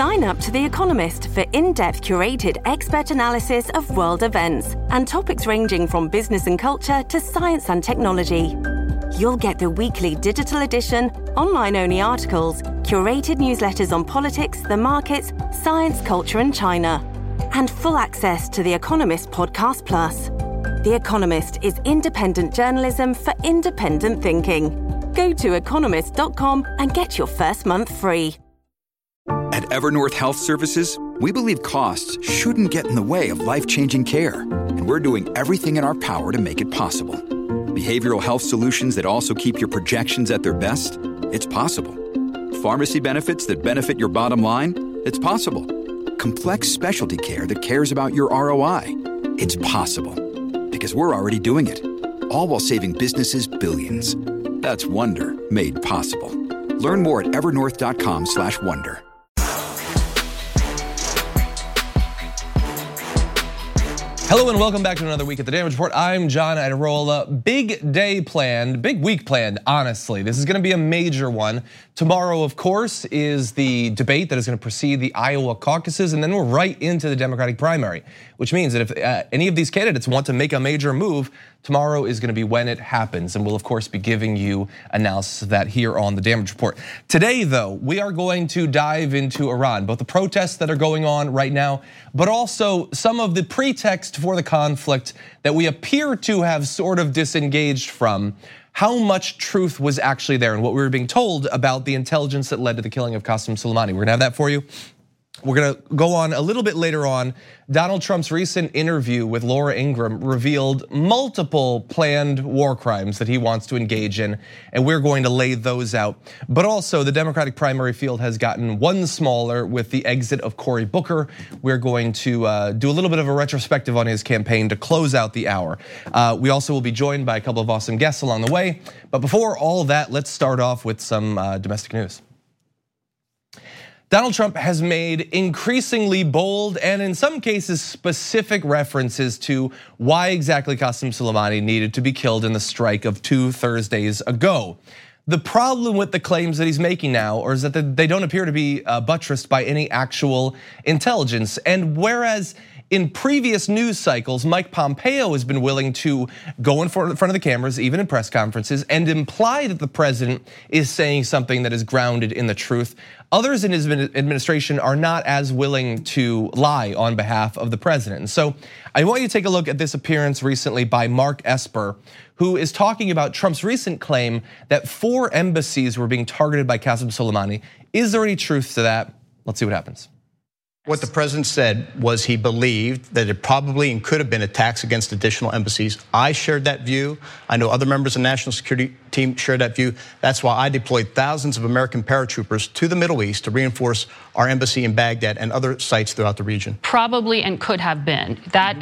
Sign up to The Economist for in-depth curated expert analysis of world events and topics ranging from business and culture to science and technology. You'll get the weekly digital edition, online-only articles, curated newsletters on politics, the markets, science, culture and China, and full access to The Economist Podcast Plus. The Economist is independent journalism for independent thinking. Go to economist.com and get your first month free. At Evernorth Health Services, we believe costs shouldn't get in the way of life-changing care, and we're doing everything in our power to make it possible. Behavioral health solutions that also keep your projections at their best? It's possible. Pharmacy benefits that benefit your bottom line? It's possible. Complex specialty care that cares about your ROI? It's possible. Because we're already doing it. All while saving businesses billions. That's Wonder made possible. Learn more at evernorth.com/wonder. Hello and welcome back to another week at the Damage Report. I'm John Iadarola. Big day planned, big week planned, honestly. This is gonna be a major one. Tomorrow, of course, is the debate that is gonna precede the Iowa caucuses, and then we're right into the Democratic primary, which means that if any of these candidates want to make a major move, tomorrow is gonna be when it happens, and we'll of course be giving you analysis of that here on the Damage Report. Today though, we are going to dive into Iran, both the protests that are going on right now, but also some of the pretext for the conflict that we appear to have sort of disengaged from. How much truth was actually there and what we were being told about the intelligence that led to the killing of Qasem Soleimani. We're gonna have that for you. We're gonna go on a little bit later on. Donald Trump's recent interview with Laura Ingraham revealed multiple planned war crimes that he wants to engage in, and we're going to lay those out. But also, the Democratic primary field has gotten one smaller with the exit of Cory Booker. We're going to do a little bit of a retrospective on his campaign to close out the hour. We also will be joined by a couple of awesome guests along the way. But before all that, let's start off with some domestic news. Donald Trump has made increasingly bold and in some cases specific references to why exactly Qasem Soleimani needed to be killed in the strike of 2 Thursdays ago. The problem with the claims that he's making now is that they don't appear to be buttressed by any actual intelligence. And whereas in previous news cycles, Mike Pompeo has been willing to go in front of the cameras, even in press conferences, and imply that the president is saying something that is grounded in the truth. Others in his administration are not as willing to lie on behalf of the president. And so I want you to take a look at this appearance recently by Mark Esper, who is talking about Trump's recent claim that 4 embassies were being targeted by Qasem Soleimani. Is there any truth to that? Let's see what happens. What the president said was he believed that it probably and could have been attacks against additional embassies. I shared that view. I know other members of the national security team shared that view. That's why I deployed thousands of American paratroopers to the Middle East to reinforce our embassy in Baghdad and other sites throughout the region. Probably and could have been.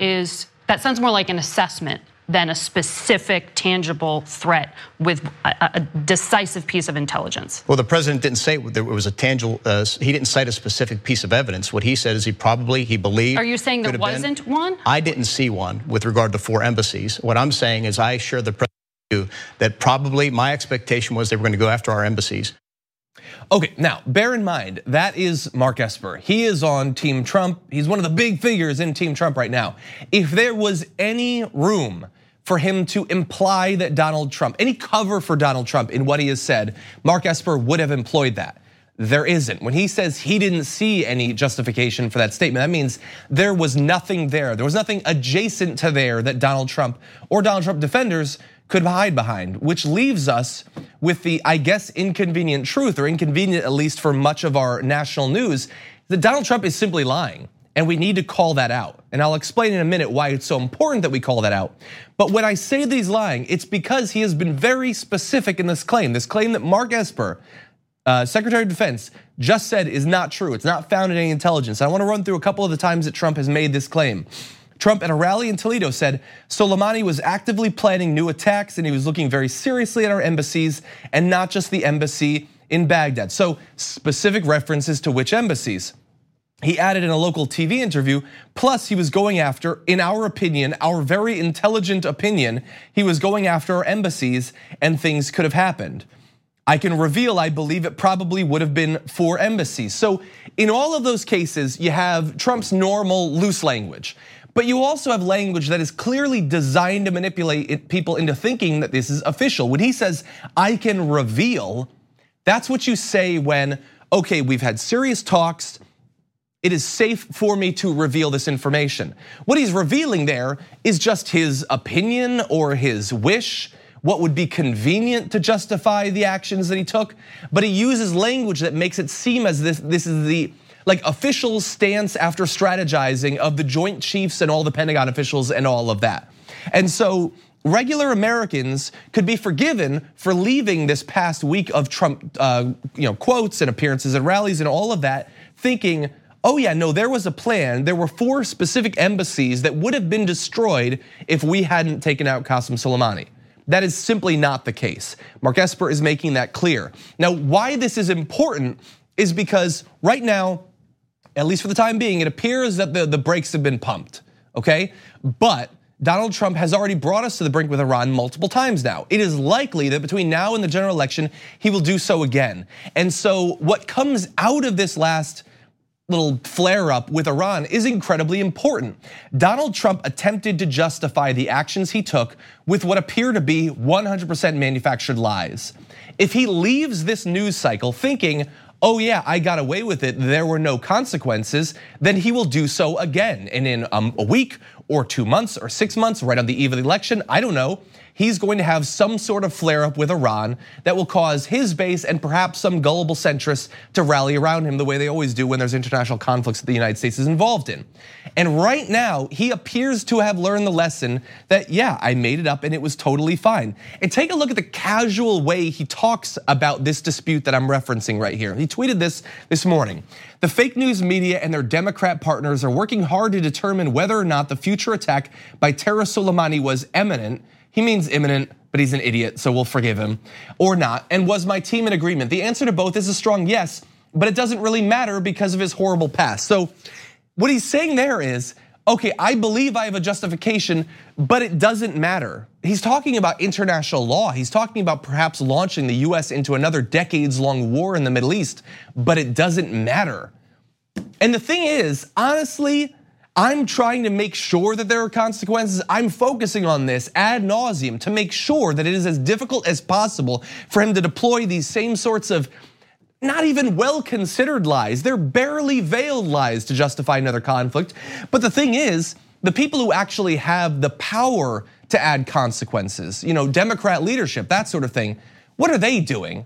That sounds more like an assessment than a specific, tangible threat with a decisive piece of intelligence. Well, the president didn't say there was a tangible, he didn't cite a specific piece of evidence. What he said is he believed. Are you saying there wasn't one? I didn't see one with regard to 4 embassies. What I'm saying is I share the president's view that probably my expectation was they were gonna go after our embassies. Okay, now bear in mind, that is Mark Esper. He is on Team Trump. He's one of the big figures in Team Trump right now. If there was any room for him to imply that Donald Trump, any cover for Donald Trump in what he has said, Mark Esper would have employed that. There isn't. When he says he didn't see any justification for that statement, that means there was nothing there. There was nothing adjacent to there that Donald Trump or Donald Trump defenders could hide behind, which leaves us with the, I guess, inconvenient truth, or inconvenient at least for much of our national news, that Donald Trump is simply lying. And we need to call that out. And I'll explain in a minute why it's so important that we call that out. But when I say that he's lying, it's because he has been very specific in this claim that Mark Esper, Secretary of Defense, just said is not true. It's not founded in any intelligence. I want to run through a couple of the times that Trump has made this claim. Trump at a rally in Toledo said Soleimani was actively planning new attacks and he was looking very seriously at our embassies and not just the embassy in Baghdad. So specific references to which embassies. He added in a local TV interview, plus he was going after, in our opinion, our very intelligent opinion, he was going after our embassies and things could have happened. I can reveal I believe it probably would have been 4 embassies. So in all of those cases, you have Trump's normal loose language. But you also have language that is clearly designed to manipulate people into thinking that this is official. When he says, I can reveal, that's what you say when, okay, we've had serious talks, it is safe for me to reveal this information. What he's revealing there is just his opinion or his wish, what would be convenient to justify the actions that he took. But he uses language that makes it seem as this is the official stance after strategizing of the Joint Chiefs and all the Pentagon officials and all of that. And so regular Americans could be forgiven for leaving this past week of Trump quotes and appearances at rallies and all of that thinking, oh yeah, no, there was a plan. There were 4 specific embassies that would have been destroyed if we hadn't taken out Qasem Soleimani. That is simply not the case. Mark Esper is making that clear. Now, why this is important is because right now, at least for the time being, it appears that the brakes have been pumped, okay? But Donald Trump has already brought us to the brink with Iran multiple times now. It is likely that between now and the general election, he will do so again. And so what comes out of this last little flare up with Iran is incredibly important. Donald Trump attempted to justify the actions he took with what appear to be 100% manufactured lies. If he leaves this news cycle thinking, oh yeah, I got away with it, there were no consequences, then he will do so again. And in a week or 2 months or 6 months, right on the eve of the election, I don't know, he's going to have some sort of flare up with Iran that will cause his base and perhaps some gullible centrists to rally around him the way they always do when there's international conflicts that the United States is involved in. And right now, he appears to have learned the lesson that, yeah, I made it up and it was totally fine. And take a look at the casual way he talks about this dispute that I'm referencing right here. He tweeted this morning. The fake news media and their Democrat partners are working hard to determine whether or not the future attack by terrorist Soleimani was imminent. He means imminent, but he's an idiot, so we'll forgive him, or not. And was my team in agreement? The answer to both is a strong yes, but it doesn't really matter because of his horrible past. So what he's saying there is, okay, I believe I have a justification, but it doesn't matter. He's talking about international law. He's talking about perhaps launching the US into another decades-long war in the Middle East, but it doesn't matter. And the thing is, honestly, I'm trying to make sure that there are consequences. I'm focusing on this ad nauseum to make sure that it is as difficult as possible for him to deploy these same sorts of not even well-considered lies. They're barely veiled lies to justify another conflict. But the thing is, the people who actually have the power to add consequences, Democrat leadership, that sort of thing, what are they doing?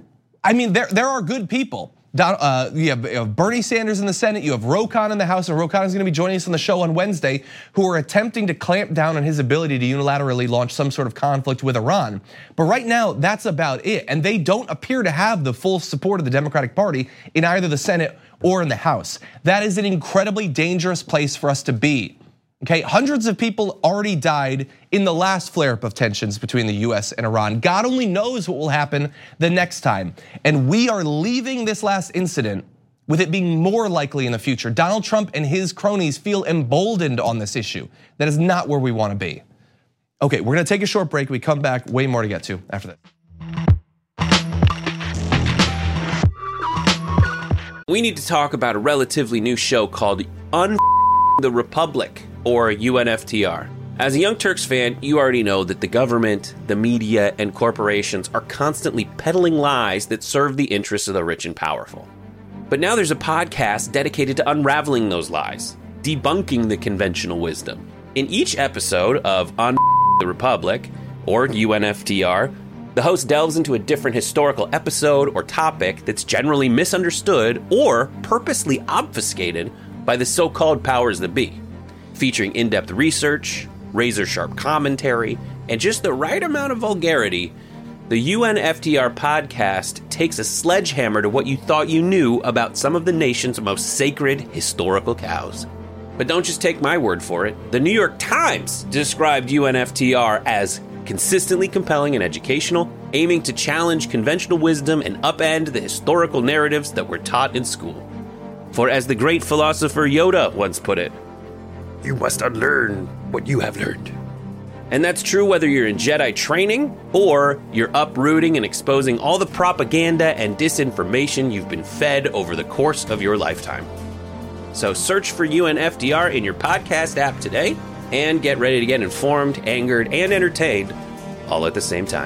I mean, there are good people. You have Bernie Sanders in the Senate, you have Ro Khan in the House, and Ro Khan is gonna be joining us on the show on Wednesday, who are attempting to clamp down on his ability to unilaterally launch some sort of conflict with Iran. But right now, that's about it. And they don't appear to have the full support of the Democratic Party in either the Senate or in the House. That is an incredibly dangerous place for us to be. Okay, hundreds of people already died in the last flare-up of tensions between the US and Iran. God only knows what will happen the next time. And we are leaving this last incident with it being more likely in the future. Donald Trump and his cronies feel emboldened on this issue. That is not where we want to be. Okay, we're gonna take a short break. We come back, way more to get to after that. We need to talk about a relatively new show called the Republic, or UNFTR. As a Young Turks fan, you already know that the government, the media, and corporations are constantly peddling lies that serve the interests of the rich and powerful. But now there's a podcast dedicated to unraveling those lies, debunking the conventional wisdom. In each episode of the Republic, or UNFTR, the host delves into a different historical episode or topic that's generally misunderstood or purposely obfuscated by the so-called powers that be. Featuring in-depth research, razor-sharp commentary, and just the right amount of vulgarity, the UNFTR podcast takes a sledgehammer to what you thought you knew about some of the nation's most sacred historical cows. But don't just take my word for it. The New York Times described UNFTR as consistently compelling and educational, aiming to challenge conventional wisdom and upend the historical narratives that were taught in school. For as the great philosopher Yoda once put it, "You must unlearn what you have learned." And that's true whether you're in Jedi training or you're uprooting and exposing all the propaganda and disinformation you've been fed over the course of your lifetime. So search for UNFDR in your podcast app today and get ready to get informed, angered, and entertained all at the same time.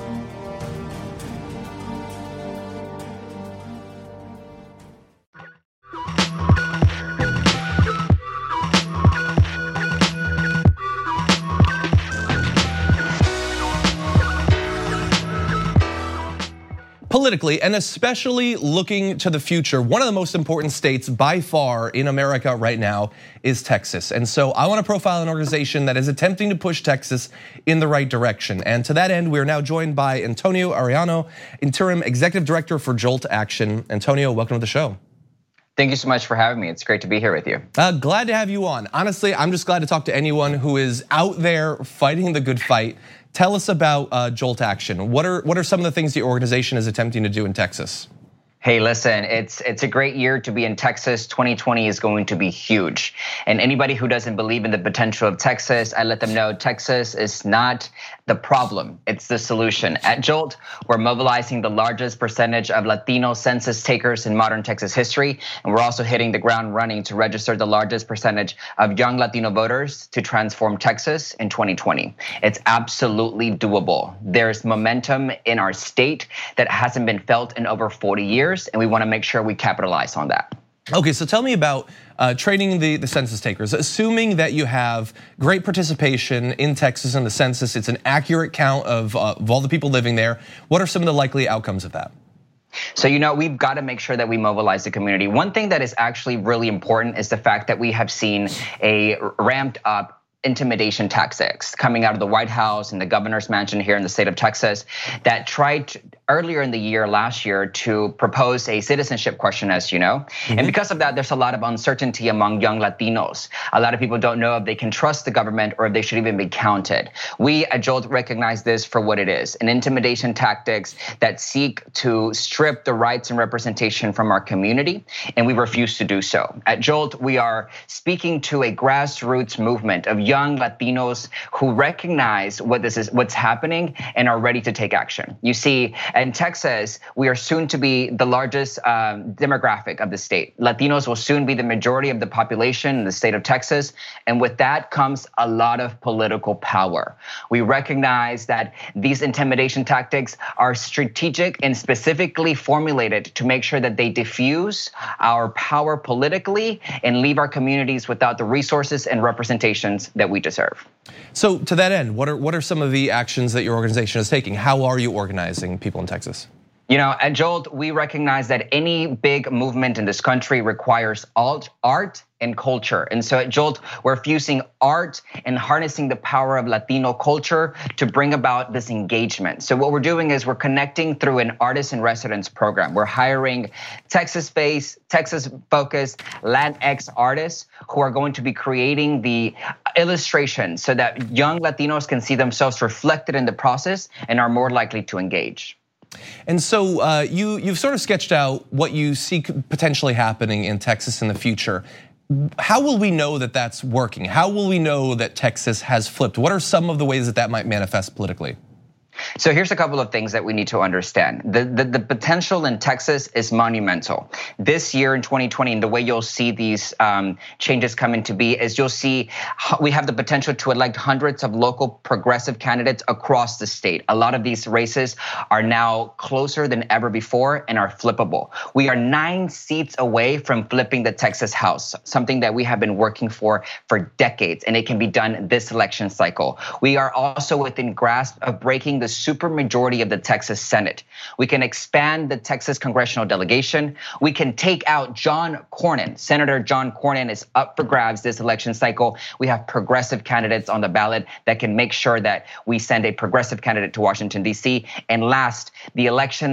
Politically, and especially looking to the future, one of the most important states by far in America right now is Texas. And so I want to profile an organization that is attempting to push Texas in the right direction. And to that end, we are now joined by Antonio Arellano, Interim Executive Director for Jolt Action. Antonio, welcome to the show. Thank you so much for having me. It's great to be here with you. Glad to have you on. Honestly, I'm just glad to talk to anyone who is out there fighting the good fight. Tell us about Jolt Action. What are some of the things the organization is attempting to do in Texas? Hey, listen, it's a great year to be in Texas. 2020 is going to be huge. And anybody who doesn't believe in the potential of Texas, I let them know Texas is not the problem, it's the solution. At Jolt, we're mobilizing the largest percentage of Latino census takers in modern Texas history. And we're also hitting the ground running to register the largest percentage of young Latino voters to transform Texas in 2020. It's absolutely doable. There's momentum in our state that hasn't been felt in over 40 years. And we want to make sure we capitalize on that. Okay, so tell me about training the census takers. Assuming that you have great participation in Texas in the census, it's an accurate count of all the people living there. What are some of the likely outcomes of that? So, we've got to make sure that we mobilize the community. One thing that is actually really important is the fact that we have seen a ramped up intimidation tactics coming out of the White House and the governor's mansion here in the state of Texas that tried earlier in the year, last year, to propose a citizenship question, as you know. And because of that, there's a lot of uncertainty among young Latinos. A lot of people don't know if they can trust the government or if they should even be counted. We at Jolt recognize this for what it is, an intimidation tactics that seek to strip the rights and representation from our community, and we refuse to do so. At Jolt, we are speaking to a grassroots movement of young Latinos who recognize what's happening and are ready to take action. You see, in Texas, we are soon to be the largest demographic of the state. Latinos will soon be the majority of the population in the state of Texas. And with that comes a lot of political power. We recognize that these intimidation tactics are strategic and specifically formulated to make sure that they diffuse our power politically and leave our communities without the resources and representations that we deserve. So to that end, what are some of the actions that your organization is taking? How are you organizing people in Texas? At Jolt, we recognize that any big movement in this country requires art and culture. And so at Jolt, we're fusing art and harnessing the power of Latino culture to bring about this engagement. So what we're doing is we're connecting through an artist in residence program. We're hiring Texas-based, Texas-focused Latinx artists who are going to be creating the illustrations so that young Latinos can see themselves reflected in the process and are more likely to engage. And so you've sort of sketched out what you see potentially happening in Texas in the future. How will we know that that's working? How will we know that Texas has flipped? What are some of the ways that might manifest politically? So here's a couple of things that we need to understand. The potential in Texas is monumental. This year in 2020, and the way you'll see these changes come into be is you'll see we have the potential to elect hundreds of local progressive candidates across the state. A lot of these races are now closer than ever before and are flippable. We are 9 seats away from flipping the Texas House, something that we have been working for decades, and it can be done this election cycle. We are also within grasp of breaking the supermajority of the Texas Senate. We can expand the Texas congressional delegation. We can take out John Cornyn. Senator John Cornyn is up for grabs this election cycle. We have progressive candidates on the ballot that can make sure that we send a progressive candidate to Washington, D.C. And last, the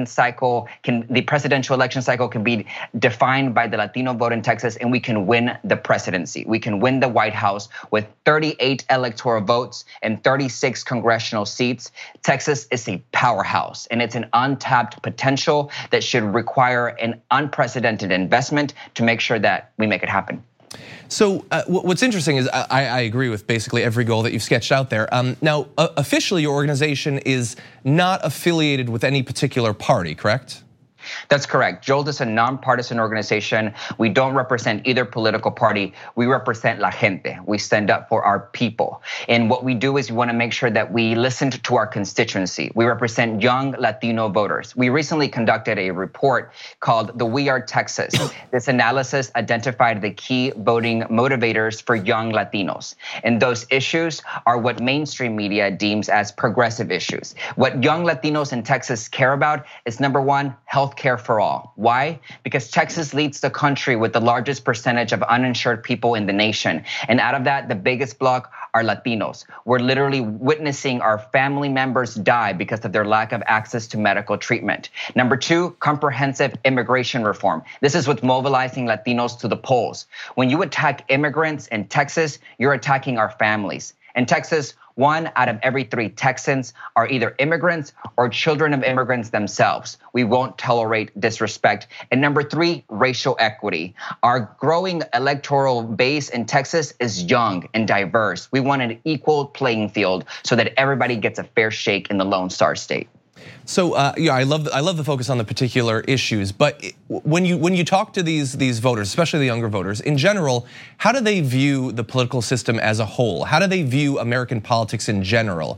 presidential election cycle can be defined by the Latino vote in Texas, and we can win the presidency. We can win the White House with 38 electoral votes and 36 congressional seats. Texas is a powerhouse, and it's an untapped potential that should require an unprecedented investment to make sure that we make it happen. So what's interesting is I agree with basically every goal that you've sketched out there. Now, officially, your organization is not affiliated with any particular party, correct? That's correct. Jolt is a nonpartisan organization. We don't represent either political party. We represent la gente. We stand up for our people. And what we do is we want to make sure that we listen to our constituency. We represent young Latino voters. We recently conducted a report called the We Are Texas. This analysis identified the key voting motivators for young Latinos. And those issues are what mainstream media deems as progressive issues. What young Latinos in Texas care about is, number one, health care for all. Why? Because Texas leads the country with the largest percentage of uninsured people in the nation. And out of that, the biggest block are Latinos. We're literally witnessing our family members die because of their lack of access to medical treatment. Number two, comprehensive immigration reform. This is what's mobilizing Latinos to the polls. When you attack immigrants in Texas, you're attacking our families. In Texas, 1 out of every 3 Texans are either immigrants or children of immigrants themselves. We won't tolerate disrespect. And number 3, racial equity. Our growing electoral base in Texas is young and diverse. We want an equal playing field so that everybody gets a fair shake in the Lone Star State. So yeah, I love the focus on the particular issues. But when you talk to these voters, especially the younger voters, in general, how do they view the political system as a whole? How do they view American politics in general?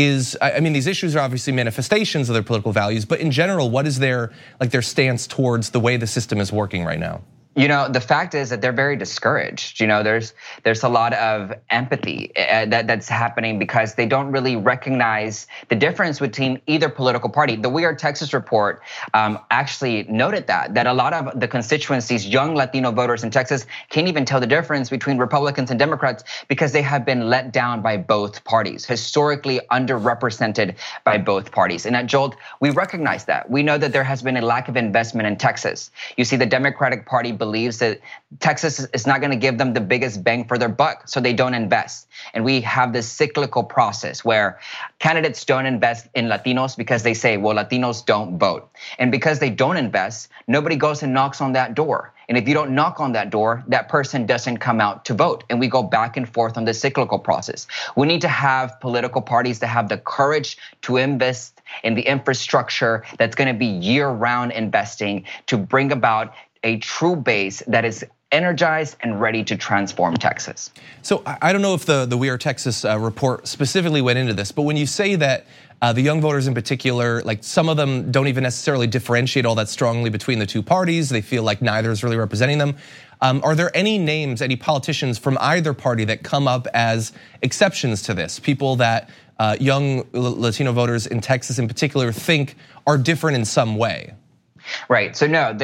I mean, these issues are obviously manifestations of their political values, but in general, what is their stance towards the way the system is working right now? You know, the fact is that they're very discouraged. You know, there's a lot of empathy that's happening because they don't really recognize the difference between either political party. The We Are Texas report actually noted that a lot of the constituencies, young Latino voters in Texas, can't even tell the difference between Republicans and Democrats because they have been let down by both parties, historically underrepresented by both parties. And at Jolt, we recognize that. We know that there has been a lack of investment in Texas. You see, the Democratic Party believes that Texas is not going to give them the biggest bang for their buck, so they don't invest. And we have this cyclical process where candidates don't invest in Latinos because they say, well, Latinos don't vote. And because they don't invest, nobody goes and knocks on that door. And if you don't knock on that door, that person doesn't come out to vote. And we go back and forth on this cyclical process. We need to have political parties that have the courage to invest in the infrastructure that's going to be year-round investing to bring about a true base that is energized and ready to transform Texas. So I don't know if the We Are Texas report specifically went into this, but when you say that the young voters in particular, like some of them don't even necessarily differentiate all that strongly between the two parties, they feel like neither is really representing them. Are there any names, any politicians from either party that come up as exceptions to this? People that young Latino voters in Texas in particular think are different in some way? Right. So no,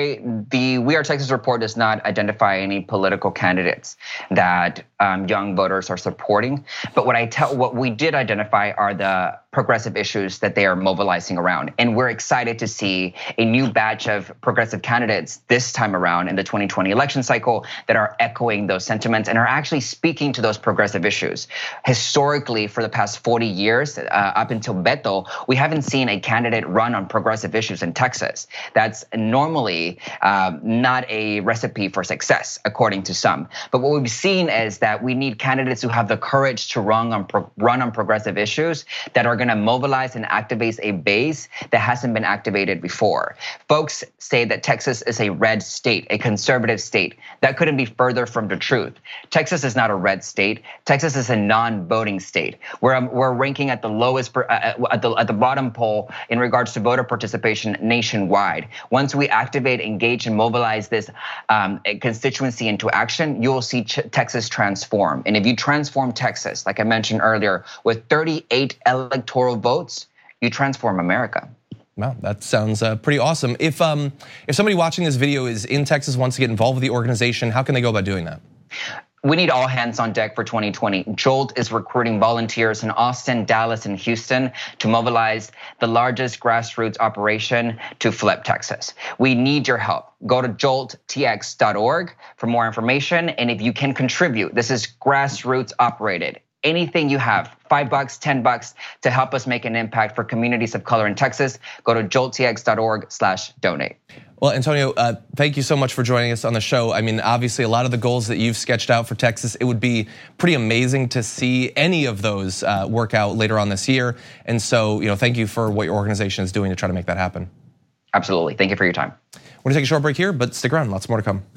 the We Are Texas report does not identify any political candidates that young voters are supporting. But what we did identify are the progressive issues that they are mobilizing around. And we're excited to see a new batch of progressive candidates this time around in the 2020 election cycle that are echoing those sentiments and are actually speaking to those progressive issues. Historically, for the past 40 years, up until Beto, we haven't seen a candidate run on progressive issues in Texas. That's normally not a recipe for success, according to some. But what we've seen is that we need candidates who have the courage to run on progressive issues that are going to mobilize and activate a base that hasn't been activated before. Folks say that Texas is a red state, a conservative state. That couldn't be further from the truth. Texas is not a red state. Texas is a non-voting state. We're ranking at the lowest, at the bottom poll in regards to voter participation nationwide. Once we activate, engage, and mobilize this constituency into action, you will see Texas transform. And if you transform Texas, like I mentioned earlier, with 38 electoral votes, you transform America. Wow, that sounds pretty awesome. If somebody watching this video is in Texas, wants to get involved with the organization, how can they go about doing that? We need all hands on deck for 2020. Jolt is recruiting volunteers in Austin, Dallas, and Houston to mobilize the largest grassroots operation to flip Texas. We need your help. Go to jolttx.org for more information. And if you can contribute, this is grassroots operated. anything you have, $5, $10 to help us make an impact for communities of color in Texas, go to jolttx.org/donate. Well, Antonio, thank you so much for joining us on the show. I mean, obviously, a lot of the goals that you've sketched out for Texas, it would be pretty amazing to see any of those work out later on this year. And so, thank you for what your organization is doing to try to make that happen. Absolutely. Thank you for your time. We're gonna take a short break here, but stick around. Lots more to come.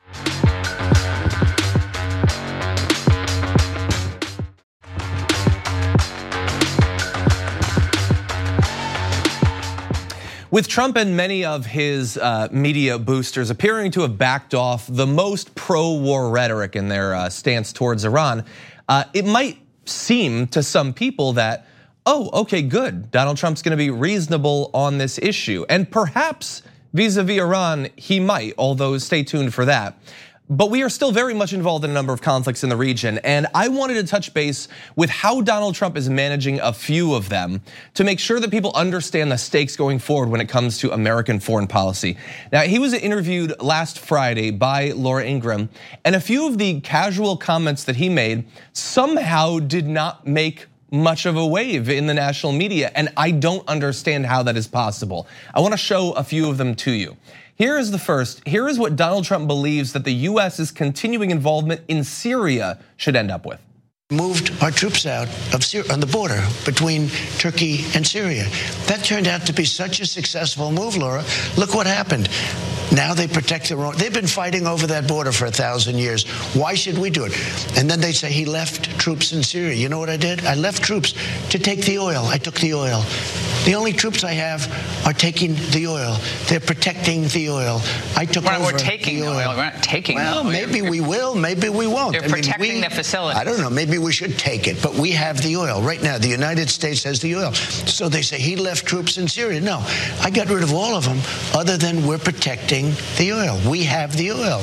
With Trump and many of his media boosters appearing to have backed off the most pro-war rhetoric in their stance towards Iran, it might seem to some people that, oh, okay, good, Donald Trump's gonna be reasonable on this issue. And perhaps vis-a-vis Iran, he might, although stay tuned for that. But we are still very much involved in a number of conflicts in the region, and I wanted to touch base with how Donald Trump is managing a few of them to make sure that people understand the stakes going forward when it comes to American foreign policy. Now, he was interviewed last Friday by Laura Ingraham, and a few of the casual comments that he made somehow did not make much of a wave in the national media, and I don't understand how that is possible. I wanna show a few of them to you. Here is the first. Here is what Donald Trump believes that the US's continuing involvement in Syria should end up with. Moved our troops out of Syria on the border between Turkey and Syria. That turned out to be such a successful move, Laura. Look what happened. Now they protect their own. They've been fighting over that border for 1,000 years. Why should we do it? And then they say he left troops in Syria. You know what I did? I left troops to take the oil. I took the oil. The only troops I have are taking the oil. They're protecting the oil. I took over We're taking the oil. We're not taking the oil. Well, maybe we will, maybe we won't. They're protecting the facility. I don't know, maybe we should take it, but we have the oil. Right now, the United States has the oil. So they say he left troops in Syria. No, I got rid of all of them other than we're protecting the oil. We have the oil.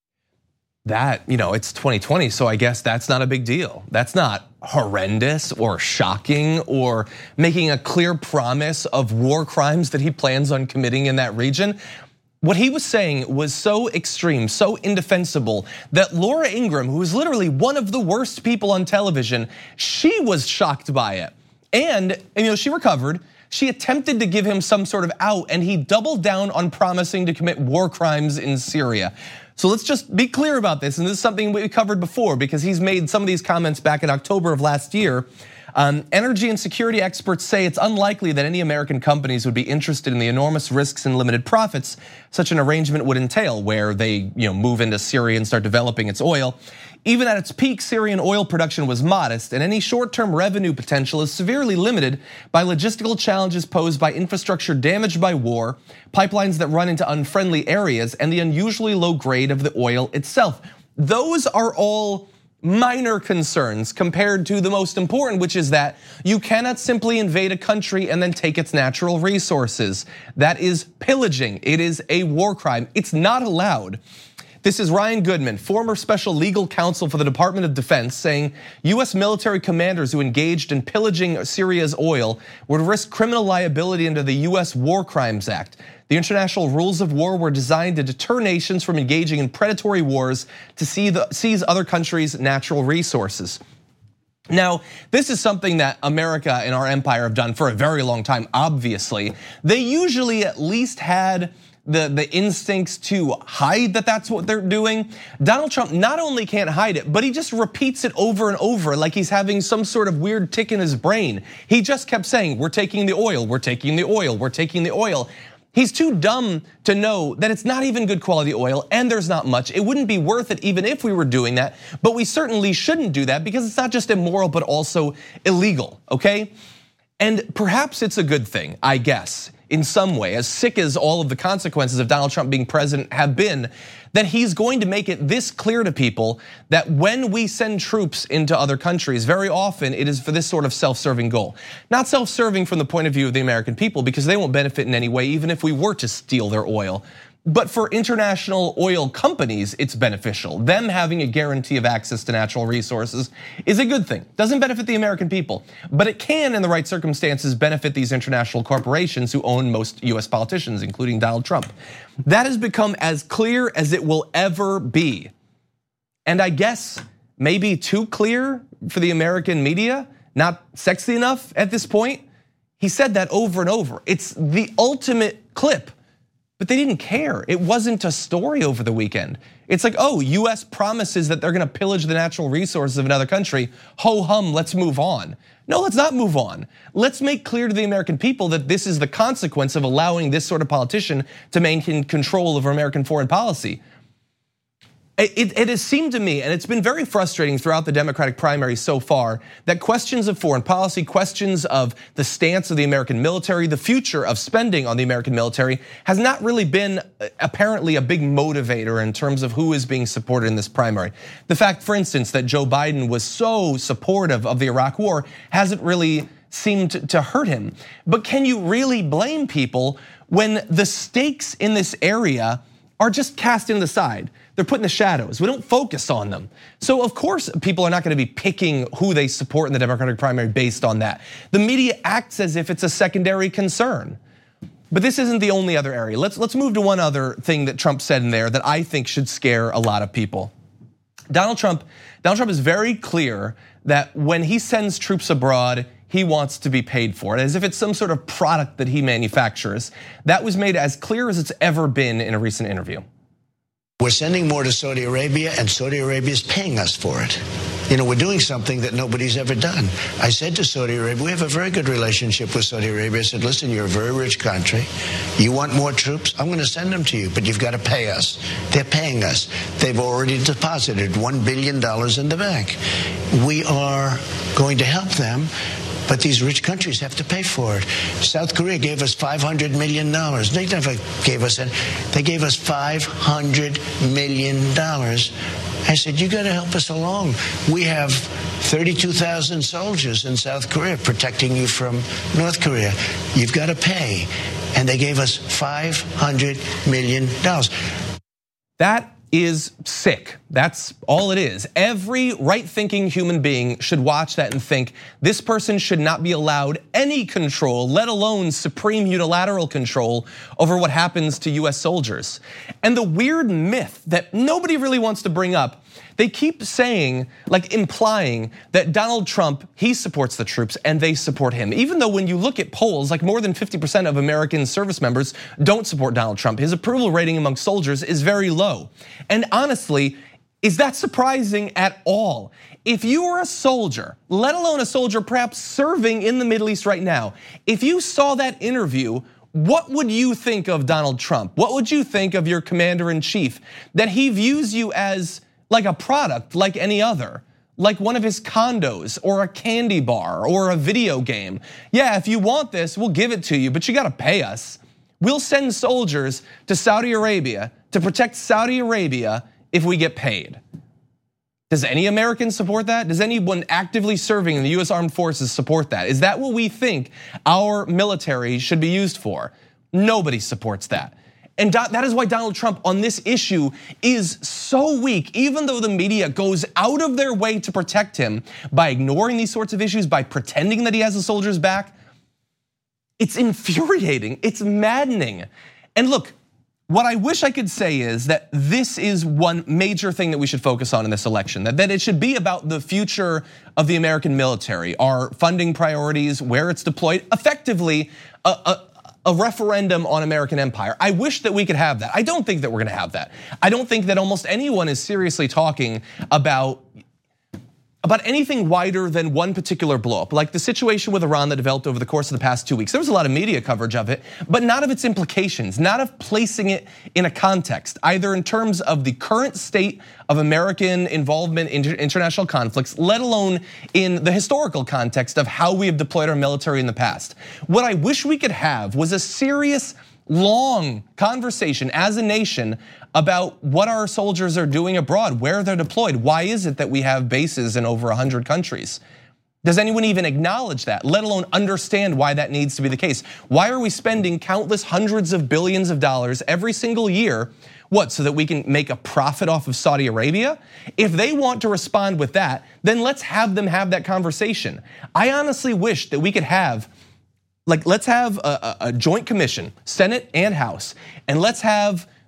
That, it's 2020, so I guess that's not a big deal. That's not horrendous or shocking or making a clear promise of war crimes that he plans on committing in that region. What he was saying was so extreme, so indefensible that Laura Ingraham, who is literally one of the worst people on television, she was shocked by it. And she recovered. She attempted to give him some sort of out, and he doubled down on promising to commit war crimes in Syria. So let's just be clear about this, and this is something we covered before because he's made some of these comments back in October of last year. Energy and security experts say it's unlikely that any American companies would be interested in the enormous risks and limited profits such an arrangement would entail, where they move into Syria and start developing its oil. Even at its peak, Syrian oil production was modest, and any short-term revenue potential is severely limited by logistical challenges posed by infrastructure damaged by war, pipelines that run into unfriendly areas, and the unusually low grade of the oil itself. Those are all minor concerns compared to the most important, which is that you cannot simply invade a country and then take its natural resources. That is pillaging. It is a war crime. It's not allowed. This is Ryan Goodman, former special legal counsel for the Department of Defense, saying US military commanders who engaged in pillaging Syria's oil would risk criminal liability under the US War Crimes Act. The international rules of war were designed to deter nations from engaging in predatory wars to seize other countries' natural resources. Now, this is something that America and our empire have done for a very long time, obviously. They usually at least had the instincts to hide that that's what they're doing. Donald Trump not only can't hide it, but he just repeats it over and over like he's having some sort of weird tick in his brain. He just kept saying, we're taking the oil, we're taking the oil, we're taking the oil. He's too dumb to know that it's not even good quality oil and there's not much. It wouldn't be worth it even if we were doing that, but we certainly shouldn't do that because it's not just immoral, but also illegal, okay? And perhaps it's a good thing, I guess, in some way, as sick as all of the consequences of Donald Trump being president have been, that he's going to make it this clear to people that when we send troops into other countries, very often it is for this sort of self-serving goal. Not self-serving from the point of view of the American people, because they won't benefit in any way, even if we were to steal their oil. But for international oil companies, it's beneficial. Them having a guarantee of access to natural resources is a good thing. Doesn't benefit the American people, but it can, in the right circumstances, benefit these international corporations who own most US politicians, including Donald Trump. That has become as clear as it will ever be. And I guess maybe too clear for the American media, not sexy enough at this point. He said that over and over. It's the ultimate clip, but they didn't care. It wasn't a story over the weekend. It's like, oh, US promises that they're gonna pillage the natural resources of another country. Ho hum, let's move on. No, let's not move on. Let's make clear to the American people that this is the consequence of allowing this sort of politician to maintain control over American foreign policy. It has seemed to me, and it's been very frustrating throughout the Democratic primary so far, that questions of foreign policy, questions of the stance of the American military, the future of spending on the American military has not really been apparently a big motivator in terms of who is being supported in this primary. The fact, for instance, that Joe Biden was so supportive of the Iraq war hasn't really seemed to hurt him. But can you really blame people when the stakes in this area are just cast in the side? They're put in the shadows. We don't focus on them. So of course, people are not gonna be picking who they support in the Democratic primary based on that. The media acts as if it's a secondary concern. But this isn't the only other area. Let's move to one other thing that Trump said in there that I think should scare a lot of people. Donald Trump is very clear that when he sends troops abroad, he wants to be paid for it, as if it's some sort of product that he manufactures. That was made as clear as it's ever been in a recent interview. We're sending more to Saudi Arabia, and Saudi Arabia is paying us for it. You know, we're doing something that nobody's ever done. I said to Saudi Arabia, we have a very good relationship with Saudi Arabia. I said, listen, you're a very rich country. You want more troops? I'm going to send them to you, but you've got to pay us. They're paying us. They've already deposited $1 billion in the bank. We are going to help them, but these rich countries have to pay for it. South Korea gave us $500 million. They never gave us that. They gave us $500 million. I said, you gotta help us along. We have 32,000 soldiers in South Korea protecting you from North Korea. You've gotta pay. And they gave us $500 million. That is sick. That's all it is. Every right-thinking human being should watch that and think this person should not be allowed any control, let alone supreme unilateral control over what happens to US soldiers. And the weird myth that nobody really wants to bring up, they keep saying, like implying that Donald Trump, he supports the troops and they support him. Even though when you look at polls, like more than 50% of American service members don't support Donald Trump. His approval rating among soldiers is very low. And honestly, is that surprising at all? If you were a soldier, let alone a soldier perhaps serving in the Middle East right now, if you saw that interview, what would you think of Donald Trump? What would you think of your commander-in-chief? That he views you as like a product, like any other, like one of his condos or a candy bar or a video game. Yeah, if you want this, we'll give it to you, but you gotta pay us. We'll send soldiers to Saudi Arabia to protect Saudi Arabia if we get paid. Does any American support that? Does anyone actively serving in the US Armed Forces support that? Is that what we think our military should be used for? Nobody supports that. And that is why Donald Trump on this issue is so weak, even though the media goes out of their way to protect him by ignoring these sorts of issues, by pretending that he has the soldiers back. It's infuriating, it's maddening. And look, what I wish I could say is that this is one major thing that we should focus on in this election, that it should be about the future of the American military, our funding priorities, where it's deployed, effectively a referendum on American empire. I wish that we could have that. I don't think that we're gonna have that. I don't think that almost anyone is seriously talking about anything wider than one particular blowup, like the situation with Iran that developed over the course of the past 2 weeks. There was a lot of media coverage of it, but not of its implications, not of placing it in a context, either in terms of the current state of American involvement in international conflicts, let alone in the historical context of how we have deployed our military in the past. What I wish we could have was a serious, long conversation as a nation about what our soldiers are doing abroad, where they're deployed. Why is it that we have bases in over 100 countries? Does anyone even acknowledge that, let alone understand why that needs to be the case? Why are we spending countless hundreds of billions of dollars every single year? What, so that we can make a profit off of Saudi Arabia? If they want to respond with that, then let's have them have that conversation. I honestly wish that we could have, let's have a joint commission, Senate and House, and let's have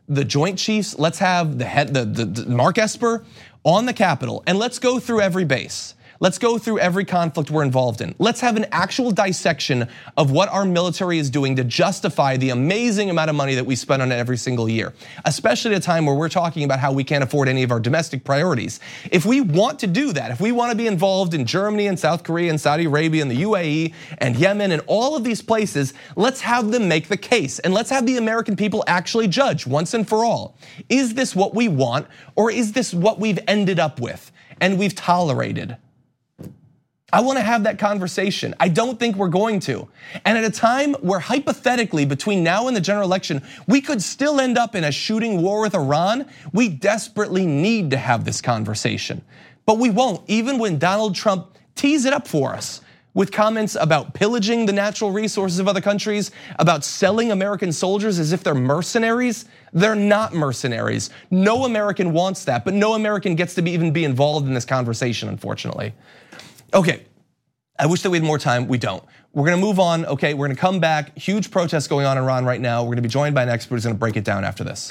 the Joint Chiefs, let's have the head, the Mark Esper on the Capitol, and let's go through every base. Let's go through every conflict we're involved in. Let's have an actual dissection of what our military is doing to justify the amazing amount of money that we spend on it every single year, especially at a time where we're talking about how we can't afford any of our domestic priorities. If we want to do that, if we want to be involved in Germany and South Korea and Saudi Arabia and the UAE and Yemen and all of these places, let's have them make the case and let's have the American people actually judge once and for all. Is this what we want, or is this what we've ended up with and we've tolerated? I want to have that conversation. I don't think we're going to. And at a time where hypothetically between now and the general election, we could still end up in a shooting war with Iran, we desperately need to have this conversation. But we won't, even when Donald Trump tees it up for us with comments about pillaging the natural resources of other countries, about selling American soldiers as if they're mercenaries. They're not mercenaries. No American wants that, but no American gets to even be involved in this conversation, unfortunately. Okay, I wish that we had more time, we don't. We're gonna move on, okay, we're gonna come back. Huge protests going on in Iran right now. We're gonna be joined by an expert who's gonna break it down after this.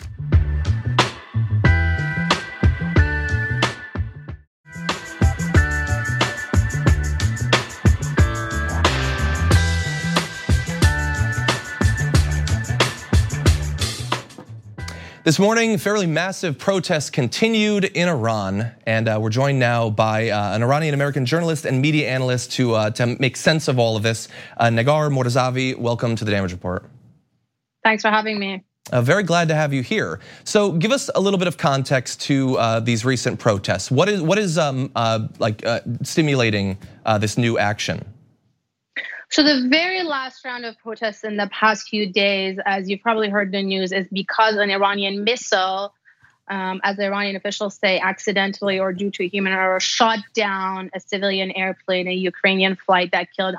This morning, fairly massive protests continued in Iran, and we're joined now by an Iranian-American journalist and media analyst to make sense of all of this. Negar Mortazavi, welcome to the Damage Report. Thanks for having me. Very glad to have you here. So, give us a little bit of context to these recent protests. What is stimulating this new action? So the very last round of protests in the past few days, as you've probably heard the news, is because an Iranian missile, as the Iranian officials say, accidentally or due to a human error, shot down a civilian airplane, a Ukrainian flight that killed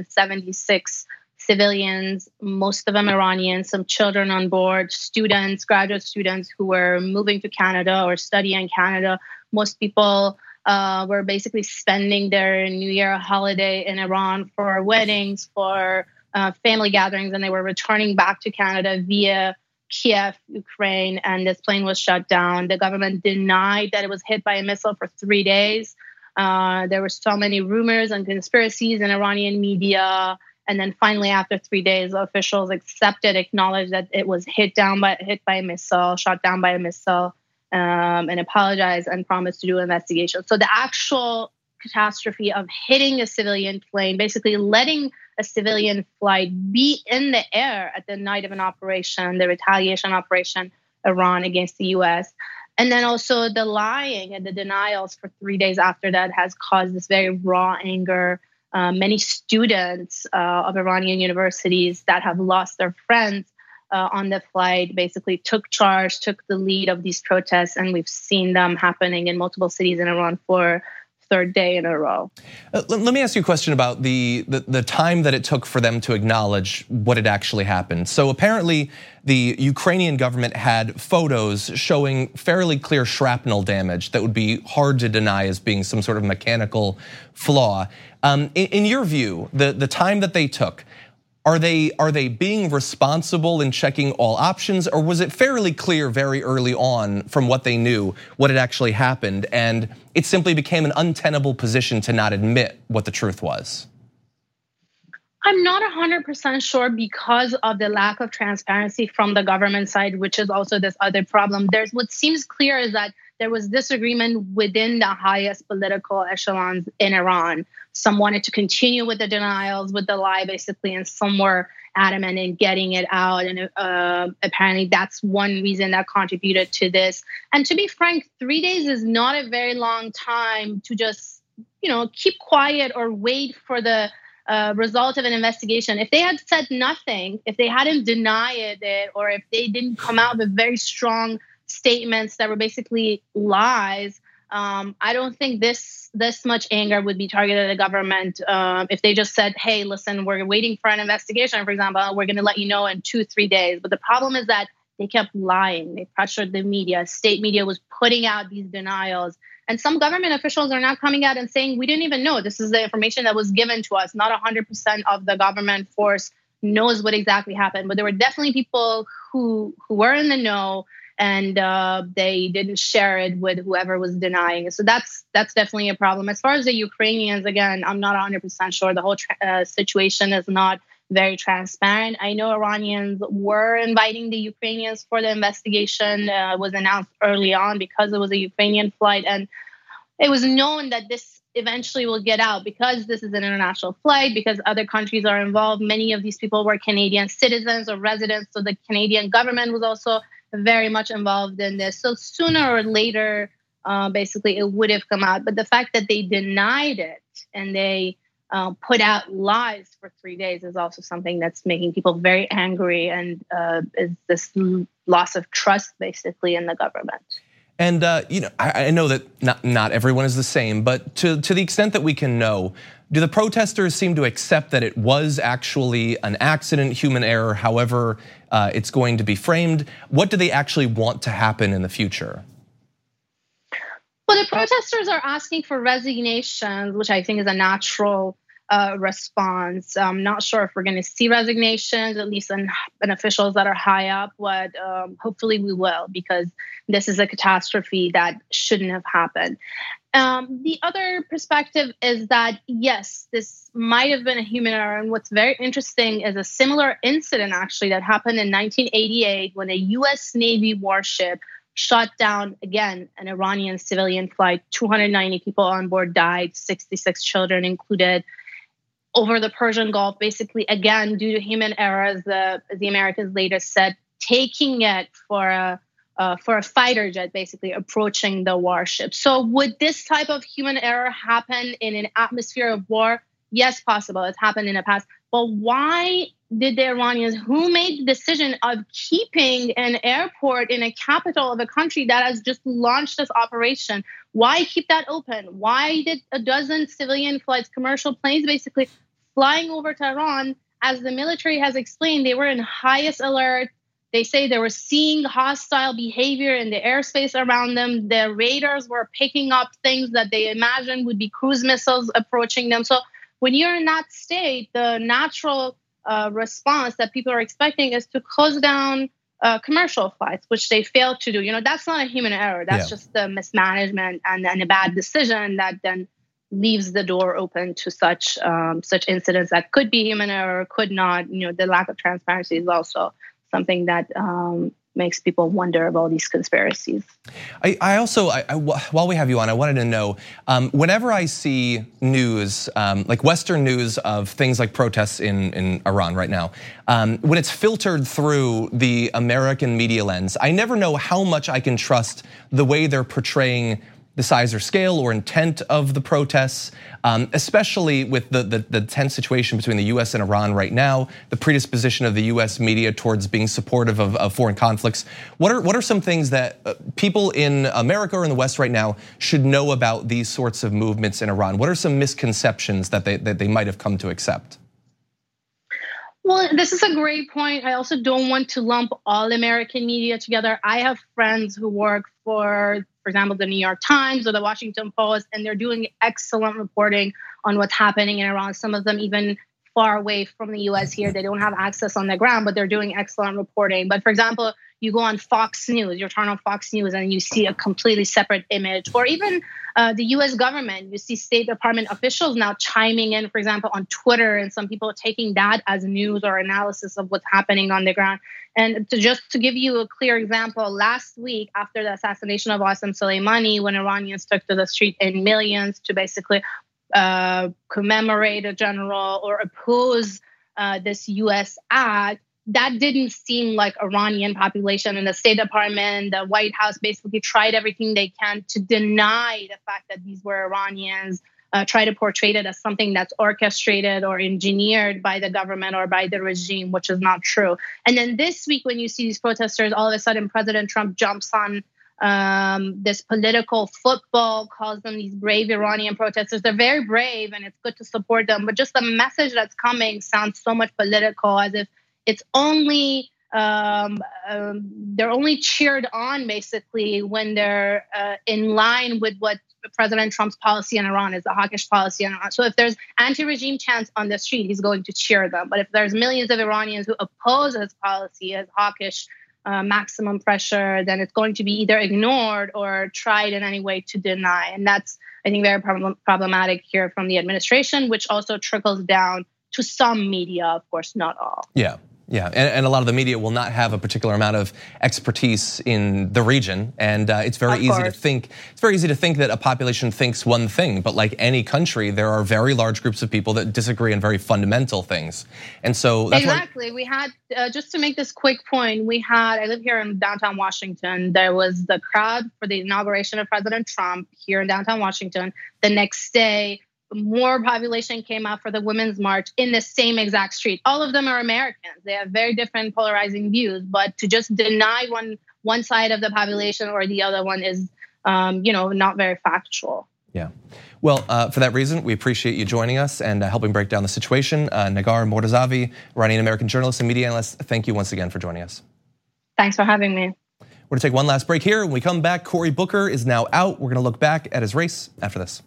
176 civilians, most of them Iranians, some children on board, students, graduate students who were moving to Canada or studying in Canada. Most people were basically spending their New Year holiday in Iran for weddings, for family gatherings, and they were returning back to Canada via Kiev, Ukraine, and this plane was shut down. The government denied that it was hit by a missile for 3 days. There were so many rumors and conspiracies in Iranian media. And then finally, after 3 days, officials acknowledged that it was hit by a missile, shot down by a missile. And apologized and promised to do an investigation. So the actual catastrophe of hitting a civilian plane, basically letting a civilian flight be in the air at the night of an operation, the retaliation operation, Iran against the US. And then also the lying and the denials for 3 days after that has caused this very raw anger. Many students of Iranian universities that have lost their friends on the flight basically took the lead of these protests, and we've seen them happening in multiple cities in Iran for third day in a row. Let me ask you a question about the time that it took for them to acknowledge what had actually happened. So apparently the Ukrainian government had photos showing fairly clear shrapnel damage that would be hard to deny as being some sort of mechanical flaw. In your view, the time that they took, are they being responsible in checking all options, or was it fairly clear very early on from what they knew what had actually happened, and it simply became an untenable position to not admit what the truth was? I'm not 100% sure because of the lack of transparency from the government side, which is also this other problem. What seems clear is that there was disagreement within the highest political echelons in Iran. Some wanted to continue with the denials, with the lie, basically, and some were adamant in getting it out. And apparently that's one reason that contributed to this. And to be frank, 3 days is not a very long time to just, keep quiet or wait for the result of an investigation. If they had said nothing, if they hadn't denied it, or if they didn't come out with very strong statements that were basically lies, I don't think this much anger would be targeted at the government. If they just said, hey, listen, we're waiting for an investigation, for example, we're going to let you know in 2-3 days. But the problem is that they kept lying. They pressured the media. State media was putting out these denials. And some government officials are now coming out and saying, we didn't even know. This is the information that was given to us. Not 100% of the government force knows what exactly happened. But there were definitely people who were in the know, and they didn't share it with whoever was denying it. So that's definitely a problem. As far as the Ukrainians, again, I'm not 100% sure. The whole situation is not very transparent. I know Iranians were inviting the Ukrainians for the investigation. It was announced early on because it was a Ukrainian flight, and it was known that this eventually will get out because this is an international flight, because other countries are involved. Many of these people were Canadian citizens or residents, so the Canadian government was also very much involved in this. So sooner or later, basically, it would have come out. But the fact that they denied it and they put out lies for 3 days is also something that's making people very angry, and is this loss of trust, basically, in the government. And I know that not everyone is the same, but to the extent that we can know, do the protesters seem to accept that it was actually an accident, human error, however it's going to be framed? What do they actually want to happen in the future? Well, the protesters are asking for resignations, which I think is a natural response. I'm not sure if we're going to see resignations, at least in officials that are high up, but hopefully we will, because this is a catastrophe that shouldn't have happened. The other perspective is that, yes, this might have been a human error. And what's very interesting is a similar incident actually that happened in 1988 when a US Navy warship shot down, again, an Iranian civilian flight. 290 people on board died, 66 children included, over the Persian Gulf, basically, again, due to human errors, as the Americans later said, taking it for a fighter jet, basically approaching the warship. So would this type of human error happen in an atmosphere of war? Yes, possible. It's happened in the past. But why did the Iranians, who made the decision of keeping an airport in a capital of a country that has just launched this operation, why keep that open? Why did a dozen civilian flights, commercial planes, basically flying over Tehran? As the military has explained, they were in highest alert. They say they were seeing hostile behavior in the airspace around them. The radars were picking up things that they imagined would be cruise missiles approaching them. So when you're in that state, the natural response that people are expecting is to close down commercial flights, which they failed to do. That's not a human error. That's just a mismanagement and a bad decision that then leaves the door open to such incidents that could be human error, could not. The lack of transparency is also something that makes people wonder of all these conspiracies. I also, while we have you on, I wanted to know, whenever I see news, like Western news of things like protests in Iran right now, when it's filtered through the American media lens, I never know how much I can trust the way they're portraying the size or scale or intent of the protests, especially with the tense situation between the US and Iran right now, the predisposition of the US media towards being supportive of foreign conflicts. What are some things that people in America or in the West right now should know about these sorts of movements in Iran? What are some misconceptions that they might have come to accept? Well, this is a great point. I also don't want to lump all American media together. I have friends who work for example, the New York Times or the Washington Post, and they're doing excellent reporting on what's happening in Iran. Some of them even far away from the US here. They don't have access on the ground, but they're doing excellent reporting. But for example, you go on Fox News, you turn on Fox News and you see a completely separate image. Or even the US government, you see State Department officials now chiming in, for example, on Twitter, and some people taking that as news or analysis of what's happening on the ground. And just to give you a clear example, last week after the assassination of Qasem Soleimani, when Iranians took to the street in millions to basically commemorate a general or oppose this US act, that didn't seem like Iranian population. And the State Department, the White House basically tried everything they can to deny the fact that these were Iranians, try to portray it as something that's orchestrated or engineered by the government or by the regime, which is not true. And then this week, when you see these protesters, all of a sudden President Trump jumps on this political football, calls them these brave Iranian protesters. They're very brave and it's good to support them, but just the message that's coming sounds so much political, as if it's only they're only cheered on basically when they're in line with what President Trump's policy in Iran is, the hawkish policy in Iran. So if there's anti-regime chants on the street, he's going to cheer them. But if there's millions of Iranians who oppose his policy, his hawkish maximum pressure, then it's going to be either ignored or tried in any way to deny. And that's, I think, very problematic here from the administration, which also trickles down to some media, of course, not all. Yeah, and a lot of the media will not have a particular amount of expertise in the region, and it's very easy to think. It's very easy to think that a population thinks one thing, but like any country, there are very large groups of people that disagree on very fundamental things, and so that's exactly. We had just to make this quick point. I live here in downtown Washington. There was the crowd for the inauguration of President Trump here in downtown Washington. The next day, more population came out for the Women's March in the same exact street. All of them are Americans. They have very different polarizing views, but to just deny one side of the population or the other one is, not very factual. Yeah. Well, for that reason, we appreciate you joining us and helping break down the situation. Negar Mortazavi, Iranian American journalist and media analyst, thank you once again for joining us. Thanks for having me. We're gonna take one last break here. When we come back, Cory Booker is now out. We're gonna look back at his race after this.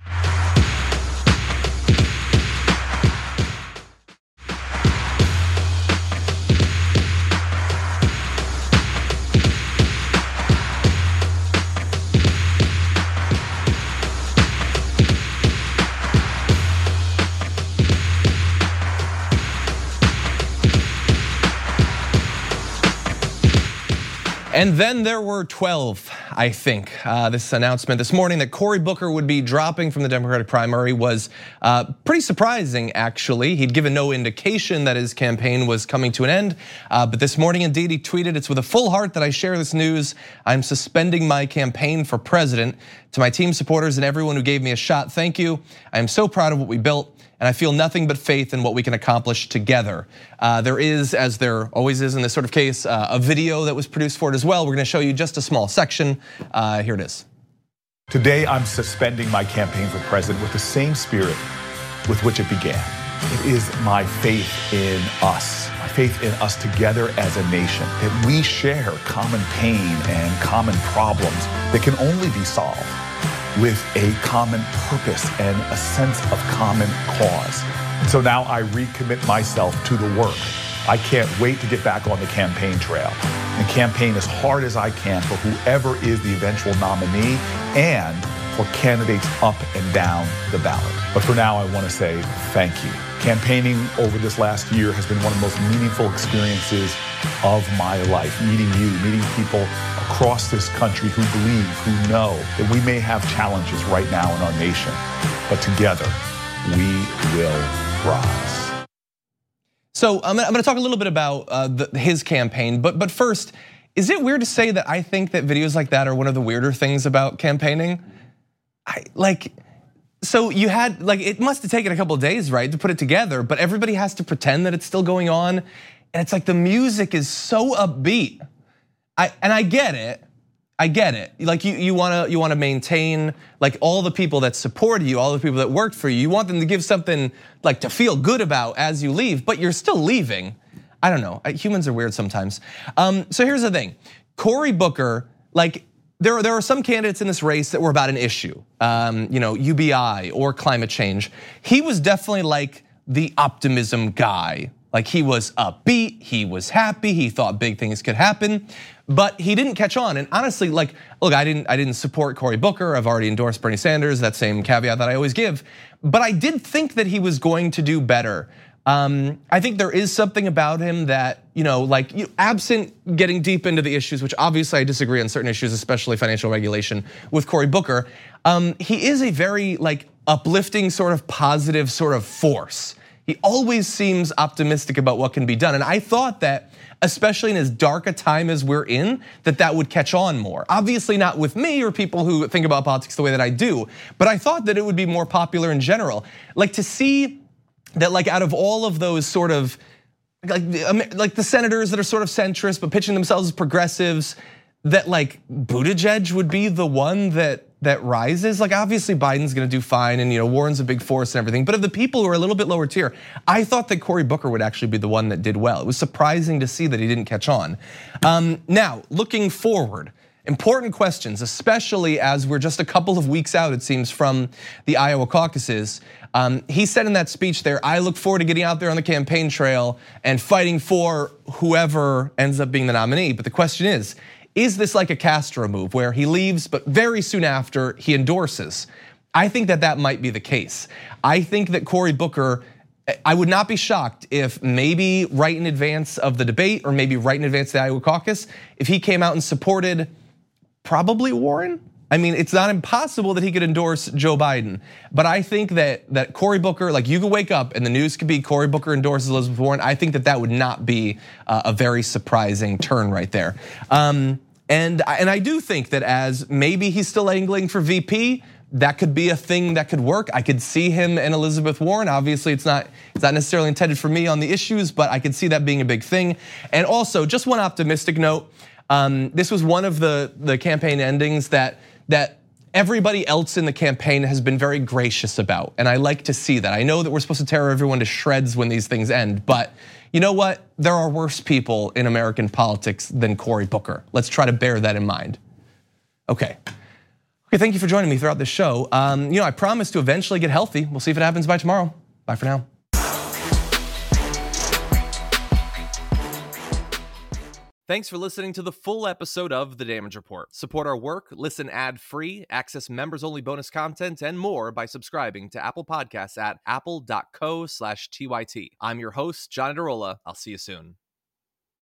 And then there were 12, I think. This announcement this morning that Cory Booker would be dropping from the Democratic primary was pretty surprising, actually. He'd given no indication that his campaign was coming to an end. But this morning, indeed, he tweeted, "It's with a full heart that I share this news. I'm suspending my campaign for president. To my team supporters and everyone who gave me a shot, thank you. I am so proud of what we built, and I feel nothing but faith in what we can accomplish together." There is, as there always is in this sort of case, a video that was produced for it as well. We're gonna show you just a small section. Here it is. Today, I'm suspending my campaign for president with the same spirit with which it began. It is my faith in us, my faith in us together as a nation, that we share common pain and common problems that can only be solved with a common purpose and a sense of common cause. And so now I recommit myself to the work. I can't wait to get back on the campaign trail and campaign as hard as I can for whoever is the eventual nominee and for candidates up and down the ballot. But for now, I want to say thank you. Campaigning over this last year has been one of the most meaningful experiences of my life. Meeting you, meeting people across this country who believe, who know that we may have challenges right now in our nation, but together we will rise. So I'm gonna talk a little bit about his campaign, but first, is it weird to say that I think that videos like that are one of the weirder things about campaigning? So you had, it must have taken a couple of days, right, to put it together, but everybody has to pretend that it's still going on. And it's like the music is so upbeat. I get it. Like you wanna maintain like all the people that support you, all the people that worked for you. You want them to give something like to feel good about as you leave, but you're still leaving. I don't know, humans are weird sometimes. So here's the thing, Cory Booker, there are some candidates in this race that were about an issue, UBI or climate change. He was definitely like the optimism guy. Like he was upbeat, he was happy, he thought big things could happen, but he didn't catch on. And honestly, look, I didn't support Cory Booker. I've already endorsed Bernie Sanders, that same caveat that I always give. But I did think that he was going to do better. I think there is something about him that, absent getting deep into the issues, which obviously I disagree on certain issues, especially financial regulation with Cory Booker. He is a very uplifting sort of positive sort of force. He always seems optimistic about what can be done. And I thought that, especially in as dark a time as we're in, that would catch on more. Obviously not with me or people who think about politics the way that I do, but I thought that it would be more popular in general. To see that out of all of those sort of, like the senators that are sort of centrist but pitching themselves as progressives, that Buttigieg would be the one that rises. Obviously Biden's gonna do fine and Warren's a big force and everything, but of the people who are a little bit lower tier, I thought that Cory Booker would actually be the one that did well. It was surprising to see that he didn't catch on. Now, looking forward, important questions, especially as we're just a couple of weeks out, it seems, from the Iowa caucuses. He said in that speech there, I look forward to getting out there on the campaign trail and fighting for whoever ends up being the nominee. But the question is this like a Castro move where he leaves, but very soon after he endorses? I think that might be the case. I think that Cory Booker, I would not be shocked if maybe right in advance of the debate or maybe right in advance of the Iowa caucus, if he came out and supported probably Warren. I mean, it's not impossible that he could endorse Joe Biden, but I think that Cory Booker, like you could wake up and the news could be Cory Booker endorses Elizabeth Warren. I think that would not be a very surprising turn right there. And I do think that as maybe he's still angling for VP, that could be a thing that could work. I could see him and Elizabeth Warren. Obviously, it's not necessarily intended for me on the issues, but I could see that being a big thing. And also, just one optimistic note. This was one of the campaign endings that everybody else in the campaign has been very gracious about, and I like to see that. I know that we're supposed to tear everyone to shreds when these things end, but you know what? There are worse people in American politics than Cory Booker. Let's try to bear that in mind. Okay, thank you for joining me throughout this show. I promise to eventually get healthy. We'll see if it happens by tomorrow. Bye for now. Thanks for listening to the full episode of The Damage Report. Support our work, listen ad-free, access members-only bonus content, and more by subscribing to Apple Podcasts at apple.co/TYT. I'm your host, John Iadarola. I'll see you soon.